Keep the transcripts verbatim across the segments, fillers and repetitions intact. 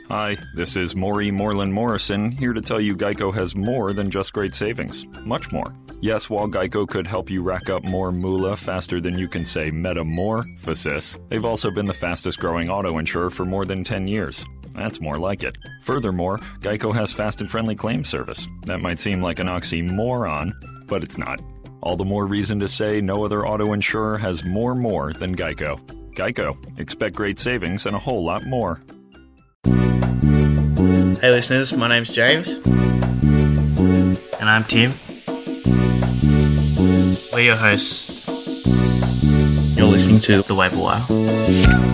Hi, this is Maury Moreland Morrison, here to tell you Geico has more than just great savings. Much more. Yes, while Geico could help you rack up more moolah faster than you can say metamorphosis, they've also been the fastest growing auto insurer for more than ten years. That's more like it. Furthermore, Geico has fast and friendly claim service. That might seem like an oxymoron, but it's not. All the more reason to say no other auto insurer has more more than Geico. Geico. Expect great savings and a whole lot more. Hey listeners, my name's James. And I'm Tim. We're your hosts. You're listening to The Waiver Wire.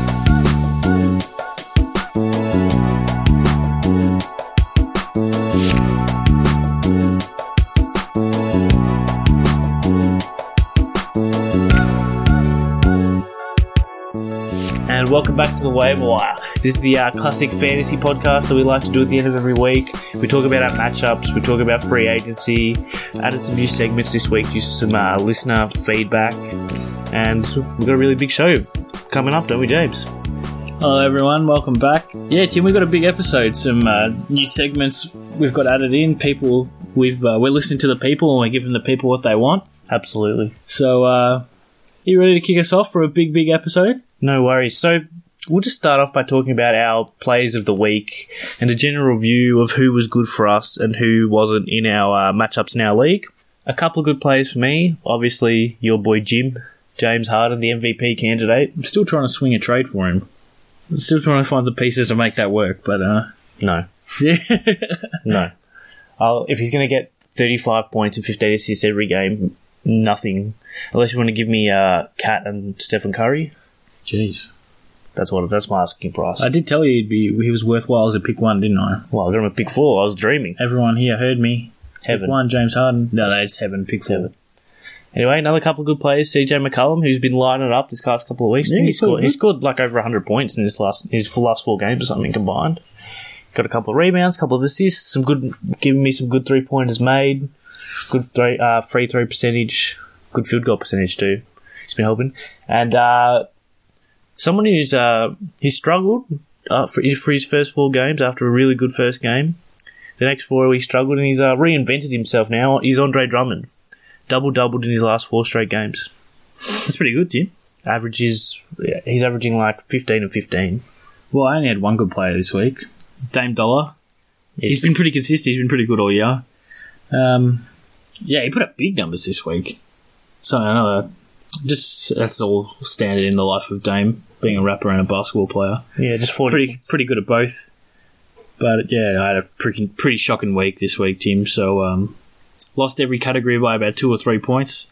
And welcome back to The Waiver Wire. This is the uh, classic fantasy podcast that we like to do at the end of every week. We talk about our matchups, we talk about free agency, added some new segments this week due to some uh, listener feedback, and we've got a really big show coming up, don't we, James? Hello everyone, welcome back. Yeah, Tim, we've got a big episode, some uh, new segments we've got added in. People, we've uh, we're listening to the people and we're giving the people what they want. Absolutely. So, uh, are you ready to kick us off for a big, big episode? No worries. So we'll just start off by talking about our plays of the week and a general view of who was good for us and who wasn't in our uh, matchups in our league. A couple of good plays for me. Obviously, your boy Jim, James Harden, the M V P candidate. I'm still trying to swing a trade for him. I'm still trying to find the pieces to make that work, but uh, No. yeah. No. I'll, if he's going to get thirty-five points and fifteen assists every game, nothing. Unless you want to give me uh, Kat and Stephen Curry. Jeez. That's what. That's my asking price. I did tell you he'd be, he was worthwhile as a pick one, didn't I? Well, I got him at pick four. I was dreaming. Everyone here heard me. Heaven. Pick one, James Harden. No, no, it's heaven. Pick four. Heaven. Anyway, another couple of good players. C J McCollum, who's been lining it up this past couple of weeks. Yeah, I think he he's scored. good. He scored like over one hundred points in his last his last four games or something combined. Got a couple of rebounds, couple of assists, some good, giving me some good three pointers made. Good three, uh, free throw percentage, good field goal percentage too. He's been helping, and uh, someone who's uh, he struggled uh, for for his first four games after a really good first game. The next four he struggled, and he's uh, reinvented himself now. He's Andre Drummond. Double-doubled in his last four straight games. That's pretty good, Tim. Averages, yeah, he's averaging like fifteen and fifteen. Well, I only had one good player this week. Dame Dollar. He's been pretty consistent. He's been pretty good all year. Um, yeah, he put up big numbers this week. So, I know that just that's all standard in the life of Dame, being a rapper and a basketball player. Yeah, just forty. Pretty, pretty good at both. But, yeah, I had a pretty, pretty shocking week this week, Tim. So, um... lost every category by about two or three points.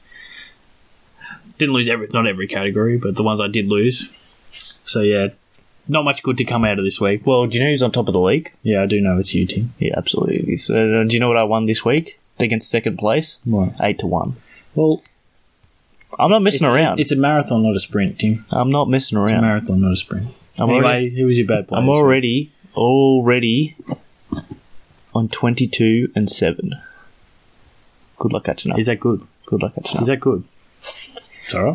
Didn't lose every, not every category, but the ones I did lose. So, yeah, not much good to come out of this week. Well, do you know who's on top of the league? Yeah, I do know it's you, Tim. Yeah, absolutely. So, uh, do you know what I won this week against second place? What? Eight to one. Well, I'm not messing it's, around. It's a marathon, not a sprint, Tim. I'm not messing It's a around. marathon, not a sprint. I'm anyway, already, who was your bad player? I'm already, already on twenty-two and seven. Good luck catching up. Is that good? Good luck catching up. Is that good? It's alright.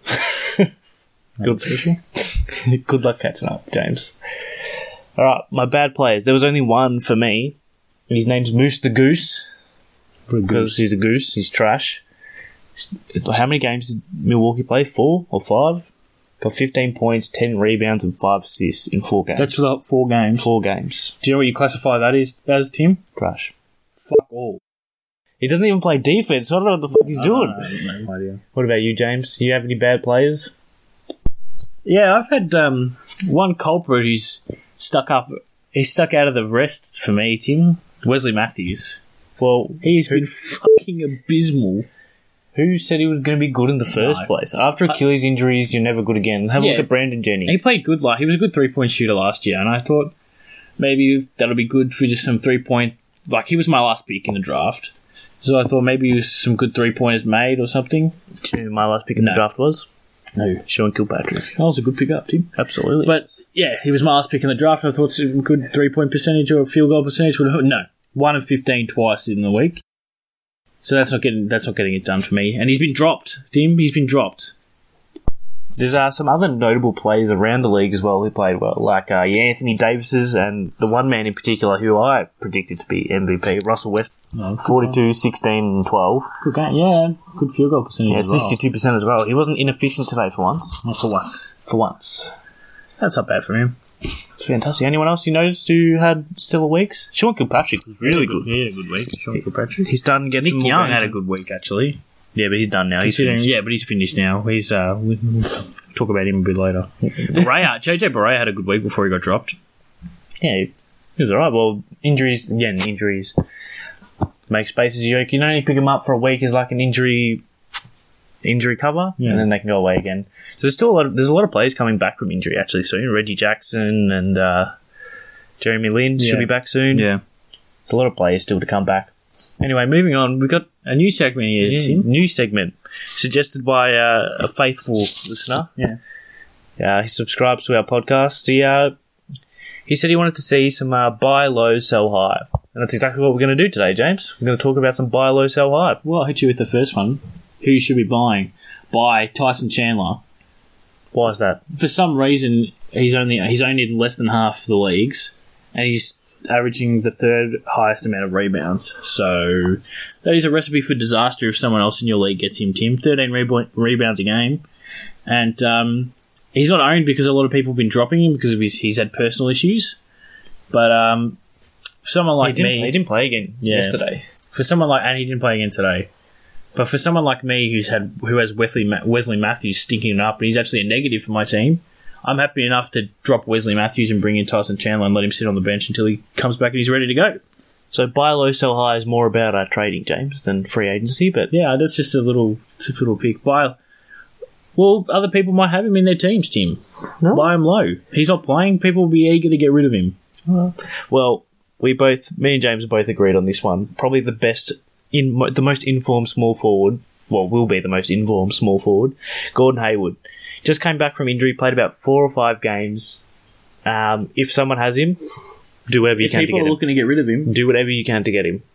Good. Good luck catching up, James. All right, my bad players. There was only one for me, and his name's Moose the Goose. Because he's a goose. He's trash. How many games did Milwaukee play? Four or five? Got fifteen points, ten rebounds, and five assists in four games. That's for the four games. Four games. Do you know what you classify that is, as, Tim? Trash. Fuck all. He doesn't even play defense. I don't know what the fuck he's doing. Uh, no idea. What about you, James? Do you have any bad players? Yeah, I've had um, one culprit who's stuck up. He's stuck out of the rest for me, Tim. Wesley Matthews. Well, He's been fucking abysmal. who said he was going to be good in the first No. place? After Achilles injuries, you're never good again. Have a Yeah. look at Brandon Jennings. He played good. Like he was a good three-point shooter last year, and I thought maybe that'll be good for just some three-point. Like he was my last pick in the draft, so I thought maybe it was some good three-pointers made or something. Do you know who my last pick in No. the draft was? No, Sean Kilpatrick. that was a good pick up, Tim. Absolutely. But yeah, he was my last pick in the draft. I thought some good three-point percentage or field goal percentage would have no one of fifteen twice in the week. So that's not getting that's not getting it done for me. And he's been dropped, Tim. He's been dropped. There's uh, some other notable players around the league as well who played well, like uh, yeah, Anthony Davis's and the one man in particular who I predicted to be M V P, Russell West, Oh, forty-two, sixteen, and twelve. Good game, yeah. Good field goal percentage Yeah, as well. sixty-two percent as well. He wasn't inefficient today for once. Not for once. For once. That's not bad for him. Fantastic. Anyone else you noticed who had stellar weeks? Sean Kilpatrick was really good. Yeah, good week. Sean Kilpatrick. He's starting to get Nick some more Young games. had a good week, actually. Yeah, but he's done now. He's Considering, finished. yeah, but he's finished now. He's uh, we'll talk about him a bit later. Barea, J J Barea had a good week before he got dropped. Yeah, he was alright. Well, injuries, again, injuries make spaces. You can only pick him up for a week as like an injury injury cover, Yeah. and then they can go away again. So there's still a lot of, there's a lot of players coming back from injury actually soon. Reggie Jackson and uh, Jeremy Lin Yeah. should be back soon. Yeah. There's a lot of players still to come back. Anyway, moving on, we've got A new segment here, a Tim. new segment suggested by uh, a faithful listener. Yeah. Uh, he subscribes to our podcast. He uh, he said he wanted to see some uh, buy low, sell high. And that's exactly what we're going to do today, James. We're going to talk about some buy low, sell high. Well, I'll hit you with the first one. Who you should be buying? Buy Tyson Chandler. Why is that? For some reason, he's only he's only in less than half the leagues, and he's averaging the third highest amount of rebounds. So that is a recipe for disaster if someone else in your league gets him, Tim. thirteen rebo- rebounds a game. And um, he's not owned because a lot of people have been dropping him because of his he's had personal issues. But um, for someone like he, didn't, me... he didn't play again Yeah. yesterday. For someone like... And he didn't play again today. But for someone like me who's had who has Wesley, Wesley Matthews stinking it up, and he's actually a negative for my team, I'm happy enough to drop Wesley Matthews and bring in Tyson Chandler and let him sit on the bench until he comes back and he's ready to go. So buy low, sell high is more about uh, trading, James, than free agency. But Yeah, that's just a little a little pick. Buy. Well, other people might have him in their teams, Tim. No. Buy him low. He's not playing. People will be eager to get rid of him. well, we both, me and James, both agreed on this one. Probably the best, in the most informed small forward. Well, will be the most informed small forward. Gordon Hayward just came back from injury, played about four or five games. Um, if someone has him, do whatever you If can to people get are him. looking to get rid of him, Do whatever you can to get him.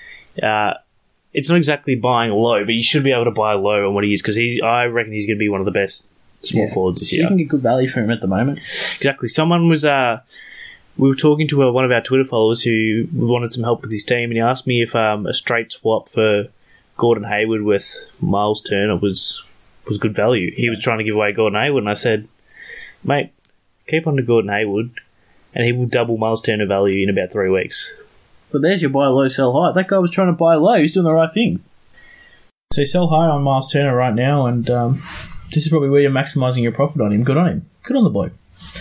Uh, it's not exactly buying low, but you should be able to buy low on what he is because he's. I reckon he's going to be one of the best small Yeah. forwards this so year. you can get good value for him at the moment. Exactly. Someone was. Uh, we were talking to uh, one of our Twitter followers who wanted some help with his team, and he asked me if um, a straight swap for Gordon Hayward with Miles Turner was was good value. He was trying to give away Gordon Hayward, and I said, mate, keep on to Gordon Hayward, and he will double Miles Turner value in about three weeks. But there's your buy low, sell high. That guy was trying to buy low. He's doing the right thing. So sell high on Miles Turner right now, and um, this is probably where you're maximising your profit on him. Good on him. Good on the bloke.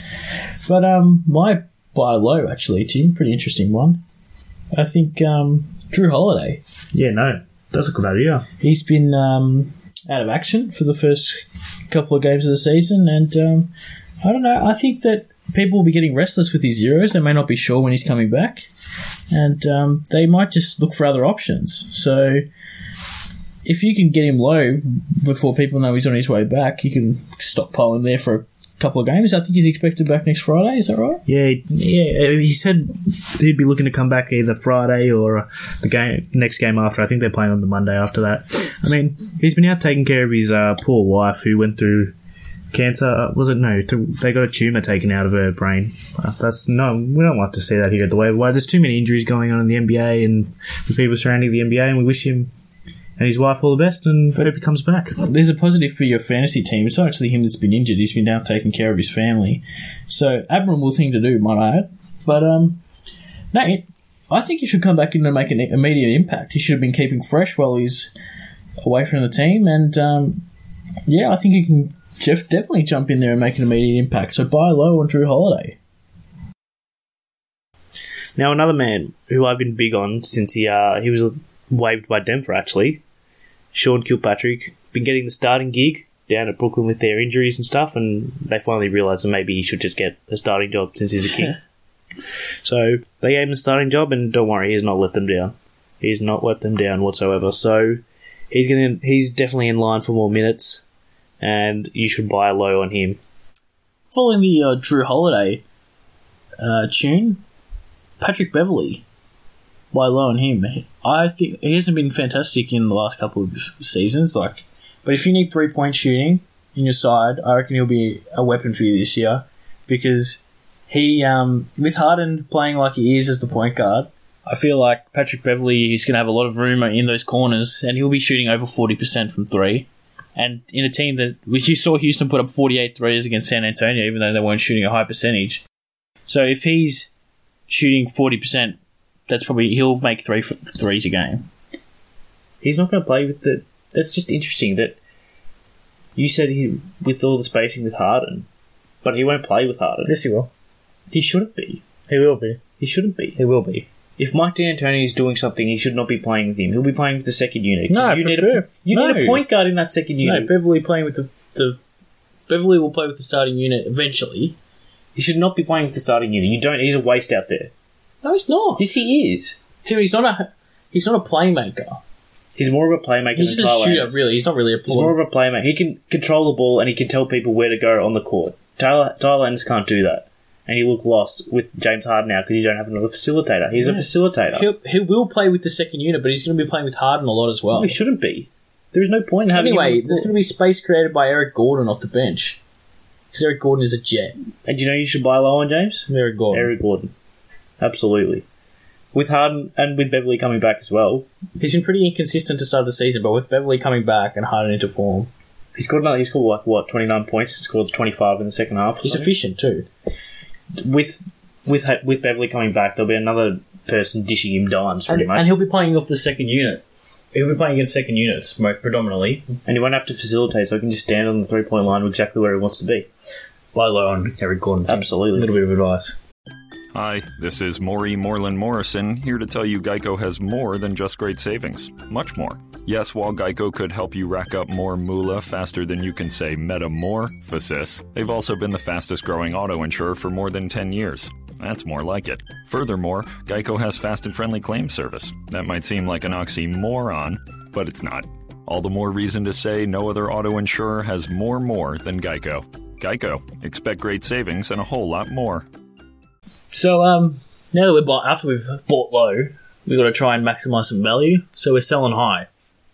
But um, my buy low, actually, Tim, pretty interesting one. I think um, Drew Holiday. Yeah, no, that's a good idea. He's been um, out of action for the first couple of games of the season, and um, I don't know. I think that people will be getting restless with his zeros. They may not be sure when he's coming back, and um, they might just look for other options. So if you can get him low before people know he's on his way back, you can stockpile him there for a couple of games. I think he's expected back next Friday. Is that right? Yeah, yeah. He said he'd be looking to come back either Friday or uh, the game next game after. I think they're playing on the Monday after that. I mean, he's been out taking care of his uh, poor wife who went through cancer. Uh, was it no? To, they got a tumor taken out of her brain. Uh, that's no. We don't like to see that here at the Wave Wire. There's too many injuries going on in the N B A and the people surrounding the N B A, and we wish him and his wife all the best, and hope he comes back. There's a positive for your fantasy team. It's not actually him that's been injured. He's been out taking care of his family. So, admirable thing to do, might I add. But, um, no, it, I think he should come back in and make an immediate impact. He should have been keeping fresh while he's away from the team. And, um, yeah, I think he can Jeff definitely jump in there and make an immediate impact. So, buy low on Drew Holiday. Now, another man who I've been big on since he uh, he was waived by Denver, actually, Sean Kilpatrick, been getting the starting gig down at Brooklyn with their injuries and stuff, and they finally realised that maybe he should just get a starting job since he's a king. So they gave him the starting job, and don't worry, he's not let them down. He's not let them down whatsoever. So he's gonna he's definitely in line for more minutes, and you should buy low on him. Following the uh, Drew Holiday uh, tune, Patrick Beverley, buy low on him. I think he hasn't been fantastic in the last couple of seasons. Like, but if you need three point shooting in your side, I reckon he'll be a weapon for you this year because he, um, with Harden playing like he is as the point guard, I feel like Patrick Beverley is going to have a lot of room in those corners and he'll be shooting over forty percent from three. And in a team that, which you saw Houston put up forty-eight threes against San Antonio, even though they weren't shooting a high percentage. So if he's shooting forty percent, that's probably, he'll make three threes a game. He's not going to play with the, that's just interesting that you said he, with all the spacing with Harden, but he won't play with Harden. Yes, he will. He shouldn't be. He will be. He shouldn't be. He will be. If Mike D'Antoni is doing something, he should not be playing with him. He'll be playing with the second unit. No, I you need prefer- a you no. need a point guard in that second unit. No, Beverley playing with the, the Beverley will play with the starting unit eventually. He should not be playing with the starting unit. You don't need a waste out there. No, he's not. Yes, he is. Tim, he's not a he's not a playmaker. He's more of a playmaker He's than just a Tyler shooter, Adams. really. He's not really a He's more player. of a playmaker. He can control the ball and he can tell people where to go on the court. Tyler Tyler Adams can't do that. And you look lost with James Harden now because you don't have another facilitator. He's Yeah. a facilitator. He'll, he will play with the second unit, but he's going to be playing with Harden a lot as well. No, he shouldn't be. There is no point in having Anyway, him on the there's court. going to be space created by Eric Gordon off the bench. Because Eric Gordon is a jet. And you know you should buy low on James? Eric Gordon. Eric Gordon. Absolutely. With Harden and with Beverley coming back as well, He's been pretty inconsistent to start the season, but with Beverley coming back and Harden into form, he's got another, he's got like what, twenty-nine points, he's scored twenty-five in the second half. or he's something. efficient too. With with with Beverley coming back, there'll be another person dishing him dimes pretty And, much. and he'll be playing off the second unit. He'll be playing against second units mo- predominantly. And he won't have to facilitate, so he can just stand on the three point line exactly where he wants to be. Lie low on Eric Gordon. Absolutely. A little bit of advice. Hi, this is Maury Moreland Morrison, here to tell you Geico has more than just great savings. Much more. Yes, while Geico could help you rack up more moolah faster than you can say metamorphosis, they've also been the fastest growing auto insurer for more than ten years. That's more like it. Furthermore, Geico has fast and friendly claim service. That might seem like an oxymoron, but it's not. All the more reason to say no other auto insurer has more more than Geico. Geico. Expect great savings and a whole lot more. So, um, now that we're buy- after we've bought low, we've got to try and maximise some value. So we're selling high.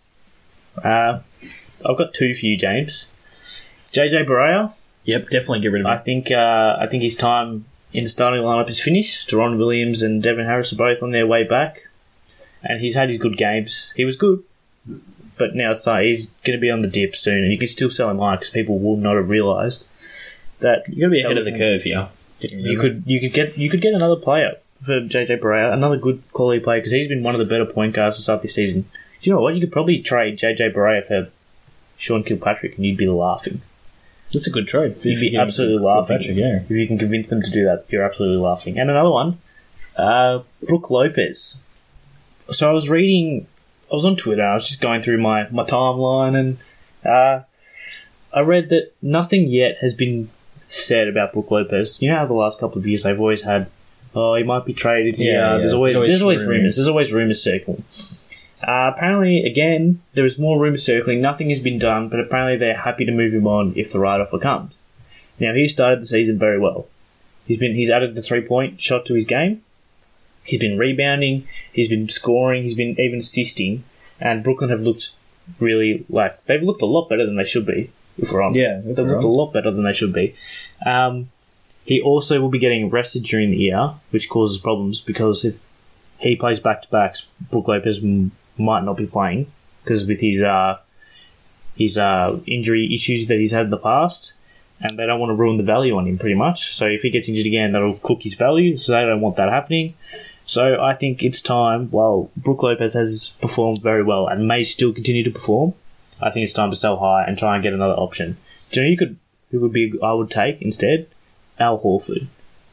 Uh, I've got two for you, James. J J Barea. Yep, definitely get rid of I him. think uh, I think his time in the starting lineup is finished. Deron Williams and Devin Harris are both on their way back, and he's had his good games. He was good, but now it's like he's going to be on the dip soon, and you can still sell him high because people will not have realised that You're going to be ahead of the curve here. You could you could get you could get another player for J J Barea, another good quality player because he's been one of the better point guards to start this season. Do you know what? You could probably trade J J Barea for Sean Kilpatrick, and you'd be laughing. That's a good trade. You'd be absolutely laughing. Patrick, yeah. If you can convince them to do that, you're absolutely laughing. And another one, uh, Brook Lopez. So I was reading, I was on Twitter, I was just going through my, my timeline, and uh, I read that nothing yet has been said about Brook Lopez. You know how the last couple of years they've always had, oh, he might be traded here. Yeah, yeah. There's always, There's always there's always rumours. rumours. There's always rumours circling. Uh, apparently, again, there is more rumours circling. Nothing has been done, but apparently they're happy to move him on if the right offer comes. Now, he started the season very well. He's been he's added the three-point shot to his game. He's been rebounding. He's been scoring. He's been even assisting. And Brooklyn have looked really like they've looked a lot better than they should be. If we're on, Yeah, if they've we're looked on. a lot better than they should be. Um, he also will be getting rested during the year, which causes problems because if he plays back to backs, Brook Lopez m- might not be playing because with his uh, his uh, injury issues that he's had in the past, and they don't want to ruin the value on him pretty much. So if he gets injured again, that'll cook his value. So they don't want that happening. So I think it's time. While Brook Lopez has performed very well and may still continue to perform, I think it's time to sell high and try and get another option. Do you know who could who would be I would take instead? Al Horford.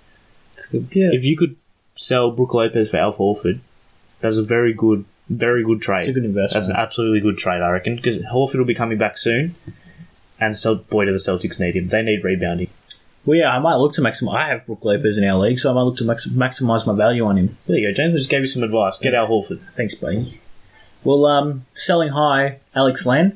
Yeah. If you could sell Brook Lopez for Al Horford, that's a very good, very good trade. It's a good investment. That's an absolutely good trade, I reckon, because Horford will be coming back soon, and so boy, do the Celtics need him. They need rebounding. Well, yeah, I might look to maximize. I have Brook Lopez in our league, so I might look to max- maximize my value on him. There you go, James. I just gave you some advice. Get Al Horford. Thanks, buddy. Well, um, selling high, Alex Len.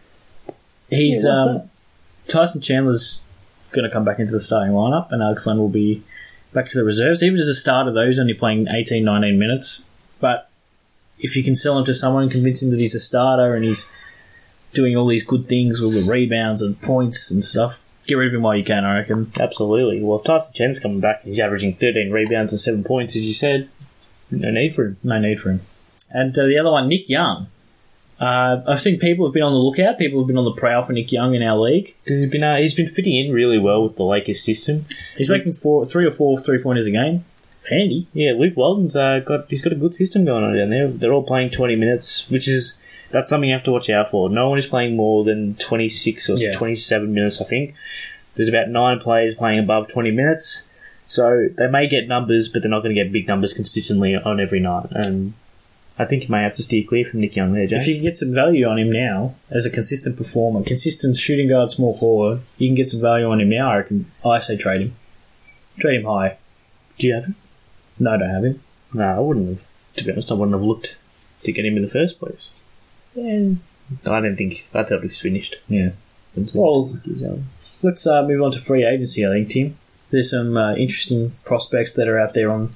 He's Yeah, what's um, that? Tyson Chandler's going to come back into the starting lineup, and Alex Len will be back to the reserves. Even as a starter, though, he's only playing eighteen, nineteen minutes. But if you can sell him to someone and convince him that he's a starter and he's doing all these good things with the rebounds and points and stuff. Get rid of him while you can, I reckon. Absolutely. Well, if Tyson Chen's coming back, he's averaging thirteen rebounds and seven points, as you said. No need for him. No need for him. And uh, the other one, Nick Young. Uh, I've seen people have been on the lookout. People have been on the prowl for Nick Young in our league. Because he's been uh, he's been fitting in really well with the Lakers system. He's making four, three or four three-pointers a game. Handy. Yeah, Luke Walton's uh, got he's got a good system going on down there. They're all playing twenty minutes, which is that's something you have to watch out for. No one is playing more than twenty-six or Yeah. twenty-seven minutes, I think. There's about nine players playing above twenty minutes. So they may get numbers, but they're not going to get big numbers consistently on every night. And I think you may have to steer clear from Nick Young there, James. If you can get some value on him now as a consistent performer, consistent shooting guard, small forward, you can get some value on him now. I reckon. I say trade him. Trade him high. Do you have him? No, I don't have him. No, I wouldn't have. To be honest, I wouldn't have looked to get him in the first place. Yeah. I didn't think. I thought he was finished. Yeah. Well, let's uh, move on to free agency, I think, Tim. There's some uh, interesting prospects that are out there on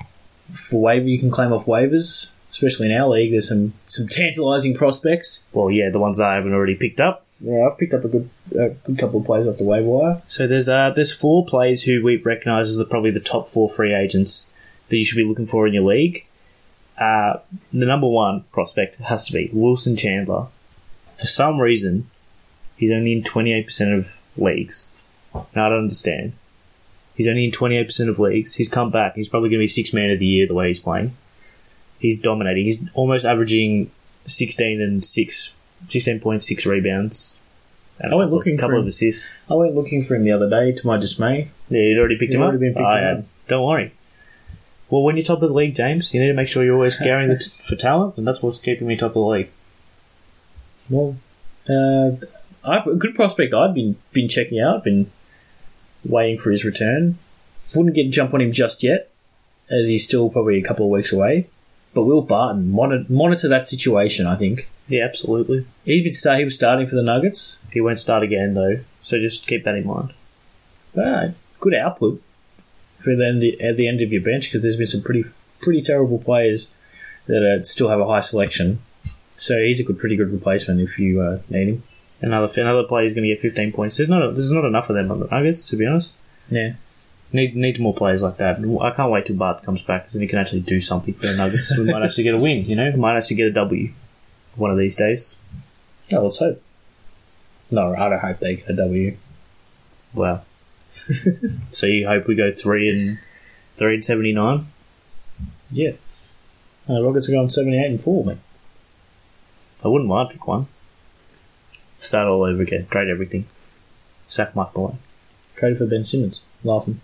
for waiver. You can claim off waivers, especially in our league. There's some, some tantalising prospects. Well, yeah, the ones that I haven't already picked up. Yeah, I've picked up a good, a good couple of players off the waiver wire. So there's uh, there's four players who we recognise as the, probably the top four free agents that you should be looking for in your league. Uh, the number one prospect has to be Wilson Chandler. For some reason, he's only in twenty-eight percent of leagues. Now, I don't understand. He's only in twenty-eight percent of leagues. He's come back. He's probably going to be sixth man of the year the way he's playing. He's dominating. He's almost averaging sixteen and six, sixteen point six rebounds. And I went a couple- looking a couple for of him. assists. I went looking for him the other day, to my dismay. Yeah, you'd already picked He'd him already up? been picked I him had. up. Don't worry. Well, when you're top of the league, James, you need to make sure you're always scouring the t- for talent, and that's what's keeping me top of the league. Well, uh, I, a good prospect I've been been checking out, been waiting for his return. Wouldn't get jump on him just yet, as he's still probably a couple of weeks away. But Will Barton, monitor, monitor that situation, I think. Yeah, absolutely. He's been start, he was starting for the Nuggets. He won't start again, though, so just keep that in mind. But good output for the end, at the end of your bench, because there's been some pretty pretty terrible players that uh, still have a high selection. So he's a good, pretty good replacement if you uh, need him. Another another player is going to get fifteen points. There's not a, there's not enough of them on the Nuggets, to be honest. Yeah. Need needs more players like that. I can't wait till Bart comes back, because then he can actually do something for the Nuggets. We might actually get a win, you know? We might actually get a W one of these days. Yeah, let's hope. No, I don't hope they get a W. Wow. So you hope we go three and three and seventy nine? Yeah. Uh, Rockets are going seventy-eight and four, mate. I wouldn't mind pick one. Start all over again. Trade everything. Sack Mike Malone. Traded for Ben Simmons. Laughing.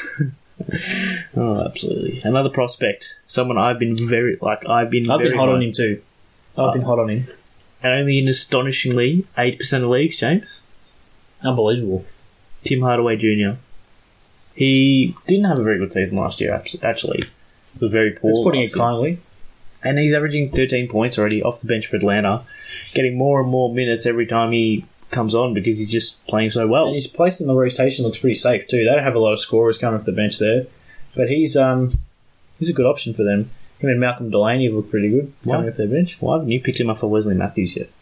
Oh, absolutely. Another prospect. Someone I've been very like. I've been. I've very been hot high- on him too. I've Uh, been hot on him. And only in astonishingly eight percent of leagues, James. Unbelievable. Tim Hardaway Junior He didn't have a very good season last year. abs- Actually, he was very poor. That's putting last it year. kindly. And he's averaging thirteen points already off the bench for Atlanta, getting more and more minutes every time he comes on because he's just playing so well. And his place in the rotation looks pretty safe too. They don't have a lot of scorers coming off the bench there, but he's um he's a good option for them. Him and Malcolm Delaney look pretty good coming Why? off their bench. Why haven't you picked him up for Wesley Matthews yet?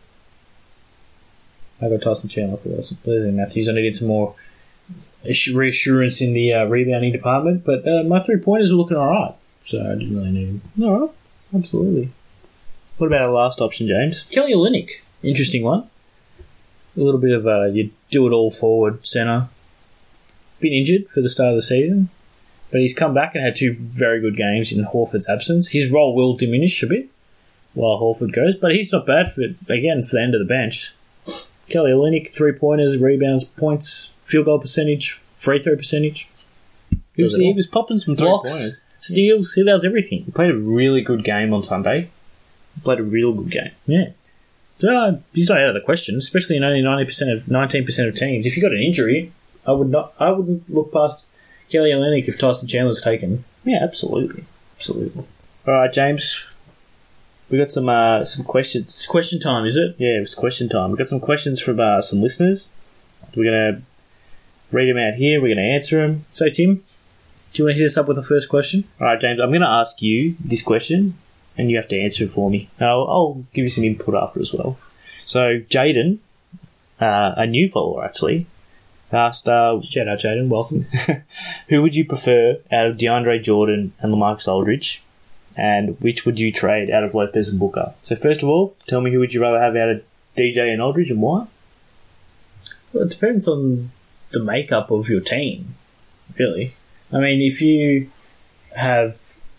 I got Tyson Chandler for Leslie Matthews. I needed some more assu- reassurance in the uh, rebounding department, but uh, my three pointers were looking all right, so I didn't really need him. All right, absolutely. What about our last option, James? Kelly Olynyk, interesting one. A little bit of a you do it all forward centre. Been injured for the start of the season, but he's come back and had two very good games in Horford's absence. His role will diminish a bit while Horford goes, but he's not bad for again for the end of the bench. Kelly Olynyk, three pointers, rebounds, points, field goal percentage, free throw percentage. He was, Does it he all. was popping some three Blocks, pointers. steals, he does everything. He played a really good game on Sunday. He played a real good game. Yeah. So, uh, he's not out of the question, especially in only ninety percent of nineteen percent of teams. If you got an injury, I would not. I wouldn't look past Kelly Olynyk if Tyson Chandler's taken. Yeah, absolutely, absolutely. All right, James. We got some uh, some questions. It's question time, is it? Yeah, it was question time. We got some questions from uh, some listeners. We're gonna read them out here. We're gonna answer them. So, Tim, do you want to hit us up with the first question? All right, James. I'm gonna ask you this question, and you have to answer it for me. And I'll, I'll give you some input after as well. So, Jaden, uh, a new follower actually, asked, uh, Shout out, Jaden. Welcome. who would you prefer out of DeAndre Jordan and LaMarcus Aldridge? And which would you trade out of Lopez and Booker? So, first of all, tell me who would you rather have out of D J and Aldridge and why? Well, it depends on the makeup of your team, really. I mean, if you have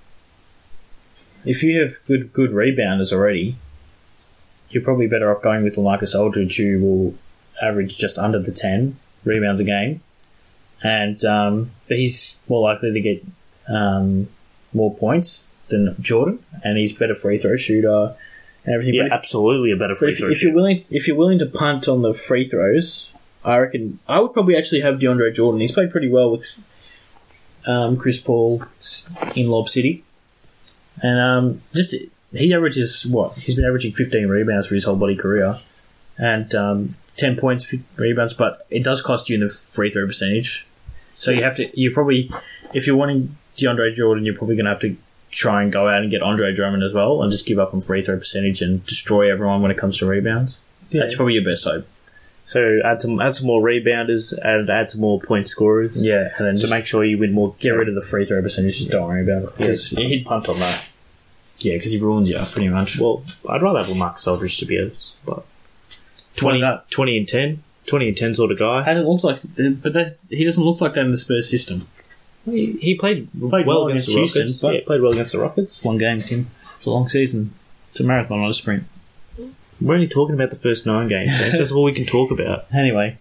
if you have good good rebounders already, you're probably better off going with LaMarcus Aldridge, who will average just under the ten rebounds a game, and um, but he's more likely to get um, more points than Jordan, and he's better free throw shooter and everything. Yeah, But if- absolutely a better But free if, throw if you're shooter. willing, if you're willing to punt on the free throws, I reckon I would probably actually have DeAndre Jordan. He's played pretty well with um, Chris Paul in Lob City, and um, just he averages what he's been averaging fifteen rebounds for his whole bloody career, and um, ten points, fifteen rebounds. But it does cost you in the free throw percentage, so you have to. You probably, if you're wanting DeAndre Jordan, you're probably going to have to try and go out and get Andre Drummond as well, and just give up on free throw percentage and destroy everyone when it comes to rebounds. Yeah. That's probably your best hope. So add some add some more rebounders and add some more point scorers. Yeah, and then To just make sure you win more. get rid of the free throw percentage. Just don't worry about it. Because Because he'd punt on that. yeah, because he ruins you pretty much. Well, I'd rather have LaMarcus Aldridge to be honest, but Why twenty, is that? twenty and ten, twenty and ten sort of guy. Hasn't looked like, but that, he doesn't look like that in the Spurs system. He, he played, Played well well against, against the Houston, Rockets. but- Yeah, played well against the Rockets. One game, Tim. It's a long season. It's a marathon, not a sprint. We're only talking about the first nine games. James. That's all we can talk about. Anyway,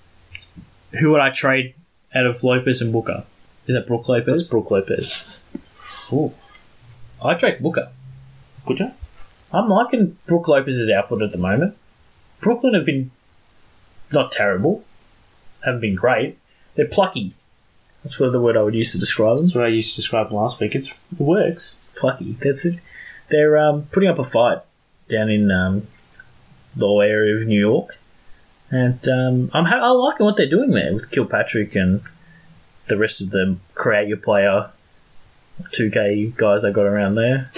who would I trade out of Lopez and Booker? Is that Brook That's Lopez? Brook Lopez. Ooh. I'd trade Booker. Would you? I'm liking Brook Lopez's output at the moment. Brooklyn have been not terrible, haven't been great. They're plucky. That's what the word I would use to describe them. That's what I used to describe them last week. It's, it works. Plucky. That's it. They're um, putting up a fight down in um, the whole area of New York, and um, I'm ha- I liking what they're doing there with Kilpatrick and the rest of the create your player two K guys they got around there.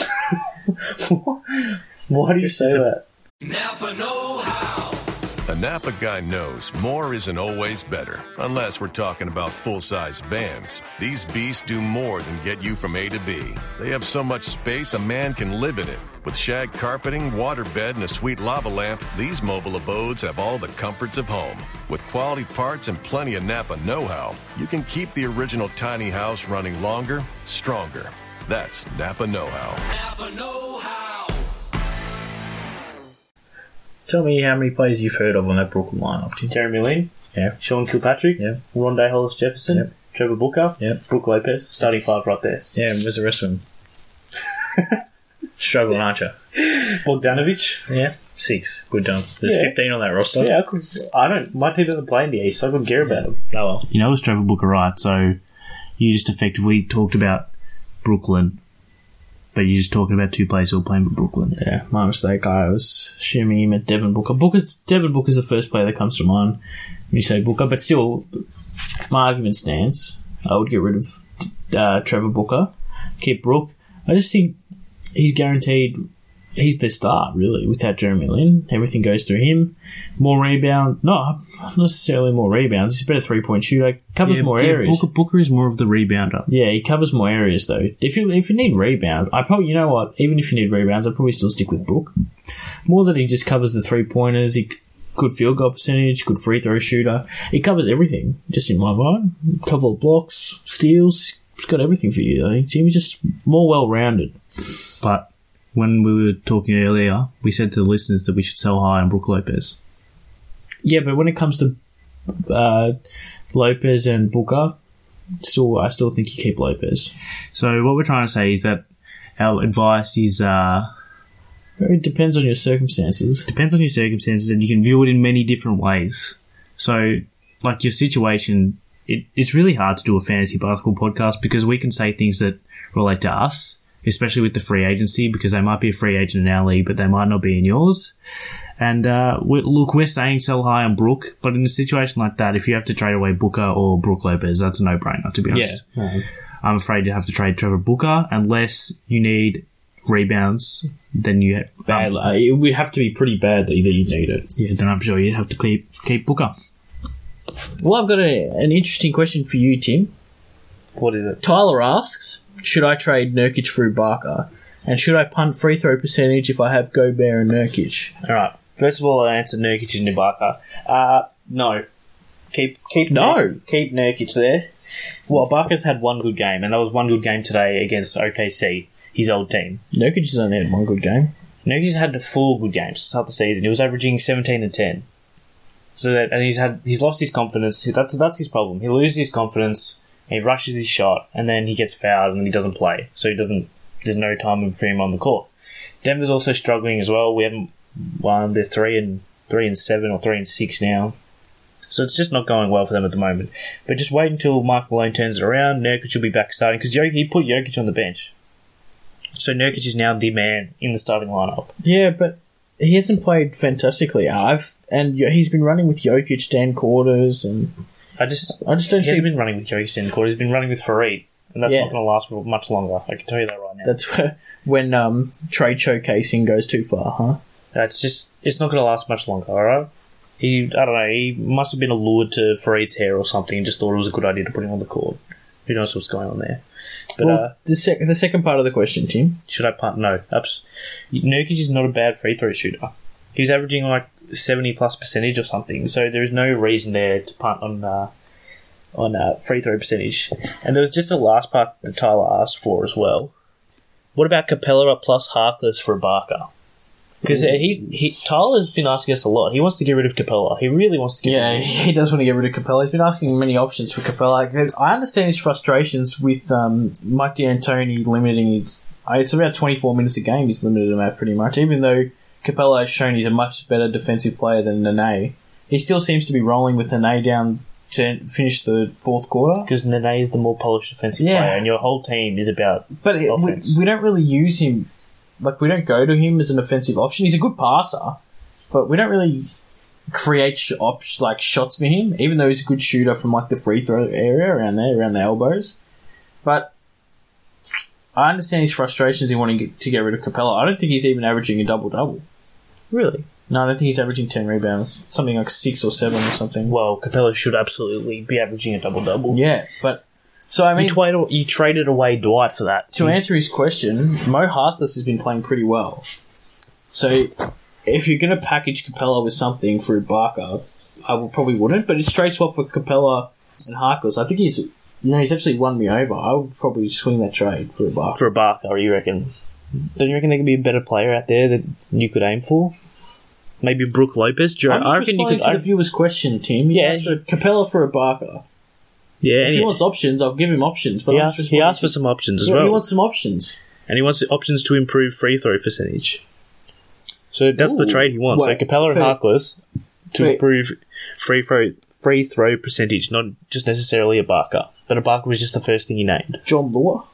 Why do you say It's a- that? Napa know-how. A Napa guy knows more isn't always better, unless we're talking about full-size vans. These beasts do more than get you from A to B. They have so much space a man can live in it. With shag carpeting, waterbed, and a sweet lava lamp, these mobile abodes have all the comforts of home. With quality parts and plenty of Napa know-how, you can keep the original tiny house running longer, stronger. That's Napa know-how. Napa know-how. Tell me how many players you've heard of on that Brooklyn lineup. Tim. Jeremy Lin, Yeah. Sean Kilpatrick, Yeah. Rondé Hollis Jefferson, Yep. Trevor Booker, Yep. Brook Lopez. Starting five right there. Yeah, and where's the rest of them? Struggling, aren't you? Bogdanovic. Yeah. Six. Good done. There's Yeah. fifteen on that roster. Yeah, I, could, I don't. My team doesn't play in the East, so I couldn't care about him. Oh well. You know, it was Trevor Booker, right? So you just effectively talked about Brooklyn, but you're just talking about two players who are playing for Brooklyn. Yeah, my mistake. I was assuming he meant Devin Booker. Booker's Devin Booker's the first player that comes to mind when you say Booker, but still, my argument stands. I would get rid of uh, Trevor Booker, keep Brook. I just think he's guaranteed. He's the star, really, without Jeremy Lin. Everything goes through him. More rebound. Not necessarily more rebounds. He's a better three-point shooter. Covers more areas. Booker, Booker is more of the rebounder. Yeah, he covers more areas though. If you if you need rebounds, I probably you know what. Even if you need rebounds, I'd probably still stick with Brook. More that he just covers the three pointers. He good field goal percentage, good free throw shooter. He covers everything. Just in my mind, a couple of blocks, steals. He's got everything for you. I think Jimmy's just more well rounded. But when we were talking earlier, we said to the listeners that we should sell high on Brook Lopez. Yeah, but when it comes to uh, Lopez and Booker, still I still think you keep Lopez. So what we're trying to say is that our advice is uh, It depends on your circumstances. depends on your circumstances, and you can view it in many different ways. So, like your situation, it, it's really hard to do a fantasy basketball podcast because we can say things that relate to us, especially with the free agency, because they might be a free agent in our league, but they might not be in yours. And uh, we, look, we're saying sell high on Brook, but in a situation like that, if you have to trade away Booker or Brook Lopez, that's a no-brainer, to be honest. Yeah. I'm afraid you have to trade Trevor Booker unless you need rebounds then you um, Bad. Uh, it would have to be pretty bad that you need it. yeah, then I'm sure you'd have to keep keep Booker. Well, I've got a, an interesting question for you, Tim. What is it? Tyler asks, should I trade Nurkic for Ibaka? And should I punt free throw percentage if I have Gobert and Nurkic? All right. First of all, I answer Nurkic and Ibaka. Uh, no. Keep keep No. Nurkic, keep Nurkic there. Well, Ibaka's had one good game, and that was one good game today against O K C, his old team. Nurkic has only had one good game. Nurkic's had four good games to start the season. He was averaging seventeen and ten. So that, and he's had he's lost his confidence. That's that's his problem. He loses his confidence. He rushes his shot, and then he gets fouled, and then he doesn't play. So he doesn't. There's no time for him on the court. Denver's also struggling as well. We haven't won. They're three and three and seven or three and six now. So it's just not going well for them at the moment. But just wait until Mike Malone turns it around. Nurkic will be back starting because he put Jokic on the bench. So Nurkic is now the man in the starting lineup. Yeah, but he hasn't played fantastically. I've and he's been running with Jokic, Dan Quarters, and I just I just don't he see. hasn't been running with Jokic in the court. He's been running with Fareed, and that's Yeah. not going to last for much longer. I can tell you that right now. That's where, when um, trade showcasing goes too far, huh? It's just it's not going to last much longer. All right. He I don't know. He must have been allured to Fareed's hair or something, and just thought it was a good idea to put him on the court. Who knows what's going on there? But well, uh, the sec- the second part of the question, Tim. should I punt? No. Ups. Nurkic is not a bad free throw shooter. He's averaging like seventy plus percentage or something. So there's no reason there to punt on uh, on uh, free throw percentage. And there was just the last part that Tyler asked for as well. What about Capella plus Harkless for Ibaka? Because he, he Tyler's been asking us a lot. He wants to get rid of Capella. He really wants to get Yeah, rid of him. he does want to get rid of Capella. He's been asking many options for Capella. I understand his frustrations with um, Mike D'Antoni limiting his. It's about twenty-four minutes a game he's limited him at pretty much. Even though Capella has shown he's a much better defensive player than Nene, he still seems to be rolling with Nene down to finish the fourth quarter. Because Nene is the more polished defensive Yeah. player, and your whole team is about But it, we, offense. we don't really use him. Like, we don't go to him as an offensive option. He's a good passer, but we don't really create sh- op- like shots for him, even though he's a good shooter from like the free throw area around there, around the elbows. But I understand his frustrations in wanting to get rid of Capella. I don't think he's even averaging a double-double. Really? No, I don't think he's averaging ten rebounds. Something like six or seven or something. Well, Capella should absolutely be averaging a double-double. Yeah, but... So, I mean... You, traded, you traded away Dwight for that. To answer his question, Mo Harkless has been playing pretty well. So, if you're going to package Capella with something for Ibaka, I will probably wouldn't, but it's straight swap for Capella and Harkless. I think he's, you know, he's actually won me over. I would probably swing that trade for Ibaka. For Ibaka, you reckon? Don't you reckon there could be a better player out there that you could aim for? Maybe Brook Lopez? Do you, I'm just I reckon you responding could. to I, the viewer's question, Tim. He Yeah. asked for Capella for Ibaka. yeah, If and he he, wants options, I'll give him options. But he I'm asked, just he asked for responding some options as to- well. He wants some options. and he wants the options to improve free throw percentage. So that's the Ooh. trade he wants. So Wait, Capella and fair- Harkless to fair- improve free throw free throw percentage, not just necessarily Ibaka. But Ibaka was just the first thing he named. John Law.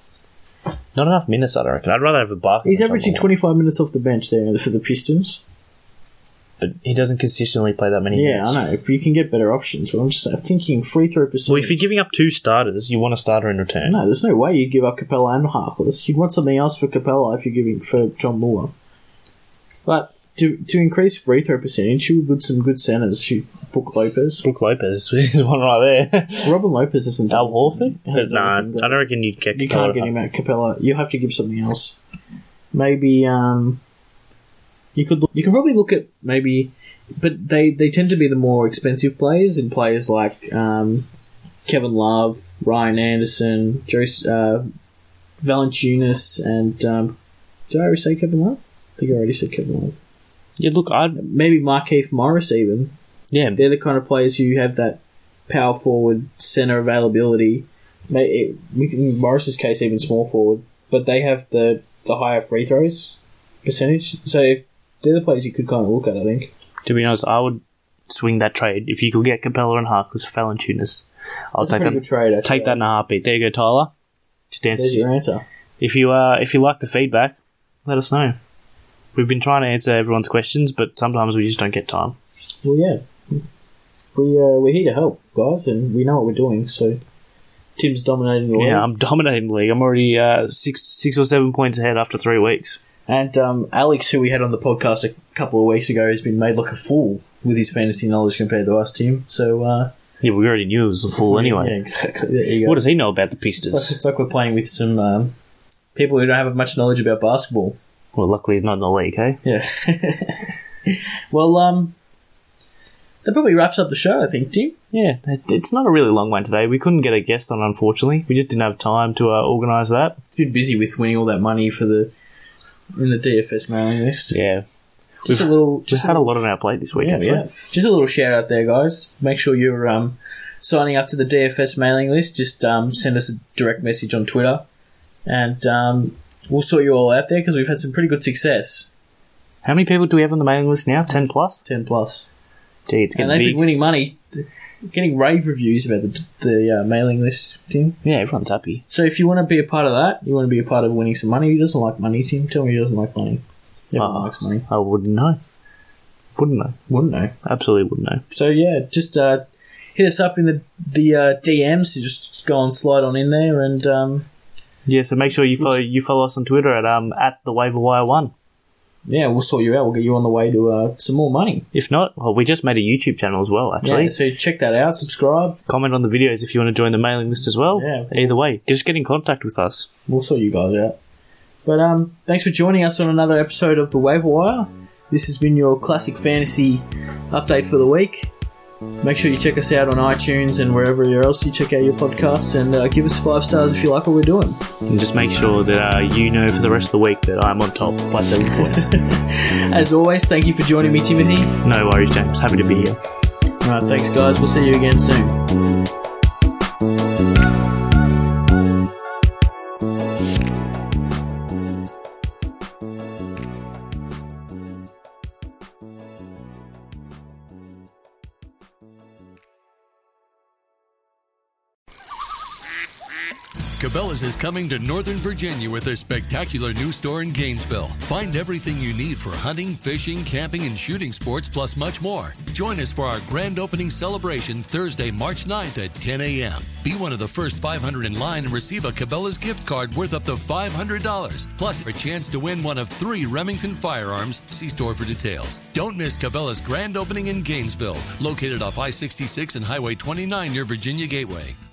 Not enough minutes, I don't reckon. I'd rather have Ibaka. He's than John averaging Wall. twenty-five minutes off the bench there for the Pistons. But he doesn't consistently play that many Yeah, minutes. I know. But you can get better options. But I'm just thinking free throw percentage. Well, if you're giving up two starters, you want a starter in return. No, there's no way you'd give up Capella and Harkless. You'd want something else for Capella if you're giving for John Moore. But to to increase free throw percentage, shoot with some good centers. Shoot Brook Lopez. Brook Lopez is one right there. Robin Lopez isn't. Al Horford? But Hasn't nah, I done anything, don't reckon you'd get You Capella. can't get him at Capella. You have to give something else. Maybe um, you could look, you can probably look at maybe, but they, they tend to be the more expensive players, and players like um, Kevin Love, Ryan Anderson, Joe uh, Valanciunas, and um, did I already say Kevin Love? I think I already said Kevin Love. Yeah, look, I'd Maybe Markieff Morris even. yeah. They're the kind of players who have that power forward center availability. May- it- In Morris's case, even small forward, but they have the, the higher free throws percentage. So if they're the players you could kind of look at, I think. To be honest, I would swing that trade if you could get Capella and Harkless for Valanciunas. I'll That's a take pretty that. good trade. Actually. Take that in a heartbeat. There you go, Tyler. Just answer. There's your answer. If you uh, if you like the feedback, let us know. We've been trying to answer everyone's questions, but sometimes we just don't get time. Well, yeah, we uh, we're here to help, guys, and we know what we're doing. So Tim's dominating the league. Yeah, I'm dominating the league. I'm already uh, six six or seven points ahead after three weeks. And um, Alex, who we had on the podcast a couple of weeks ago, has been made like a fool with his fantasy knowledge compared to us, Tim. So, uh, Yeah, we already knew it was a fool anyway. yeah, exactly. There you go. What does he know about the It's Pistons? like, it's like we're playing with some um, people who don't have much knowledge about basketball. Well, luckily he's not in the league, hey? Yeah. Well, um, that probably wraps up the show, I think, Tim. Yeah, it, it's not a really long one today. We couldn't get a guest on, unfortunately. We just didn't have time to uh, organise that. It's been busy with winning all that money for the in the D F S mailing list. Yeah. Just We've a little, Just had a lot on our plate this week, yeah, actually. yeah. Just a little shout out there, guys. Make sure you're um, signing up to the D F S mailing list. Just um, send us a direct message on Twitter, and um, we'll sort you all out there because we've had some pretty good success. How many people do we have on the mailing list now? Ten plus? Ten plus, Gee, it's and getting they've big. been winning money, getting rave reviews about the the uh, mailing list, Tim. Yeah, everyone's happy. So if you want to be a part of that, you want to be a part of winning some money. Who doesn't like money, Tim? Tell me who doesn't like money. Everyone Uh, likes money. I wouldn't know. Wouldn't know. Wouldn't know. Absolutely wouldn't know. So yeah, just uh, hit us up in the the uh, D Ms. Just go and slide on in there, and um, Yeah, so make sure you follow you follow us on Twitter at um at the Waiver Wire One. yeah, we'll sort you out. We'll get you on the way to uh, some more money. If not, well, we just made a YouTube channel as well. Actually, Yeah, so check that out. Subscribe. comment on the videos if you want to join the mailing list as well. Yeah. Either way, just get in contact with us. We'll sort you guys out. But um, thanks for joining us on another episode of the Waiver Wire. This has been your classic fantasy update for the week. Make sure you check us out on iTunes and wherever else you check out your podcast, and uh, give us five stars if you like what we're doing. And just make sure that uh, you know for the rest of the week that I'm on top by seven points. As always, thank you for joining me, Timothy. No worries, James. Happy to be here. All right, thanks, guys. We'll see you again soon. Cabela's is coming to Northern Virginia with a spectacular new store in Gainesville. Find everything you need for hunting, fishing, camping, and shooting sports, plus much more. Join us for our grand opening celebration Thursday, March ninth at ten a.m. Be one of the first five hundred in line and receive a Cabela's gift card worth up to five hundred dollars, plus a chance to win one of three Remington firearms. See store for details. Don't miss Cabela's grand opening in Gainesville, located off I sixty-six and Highway twenty-nine near Virginia Gateway.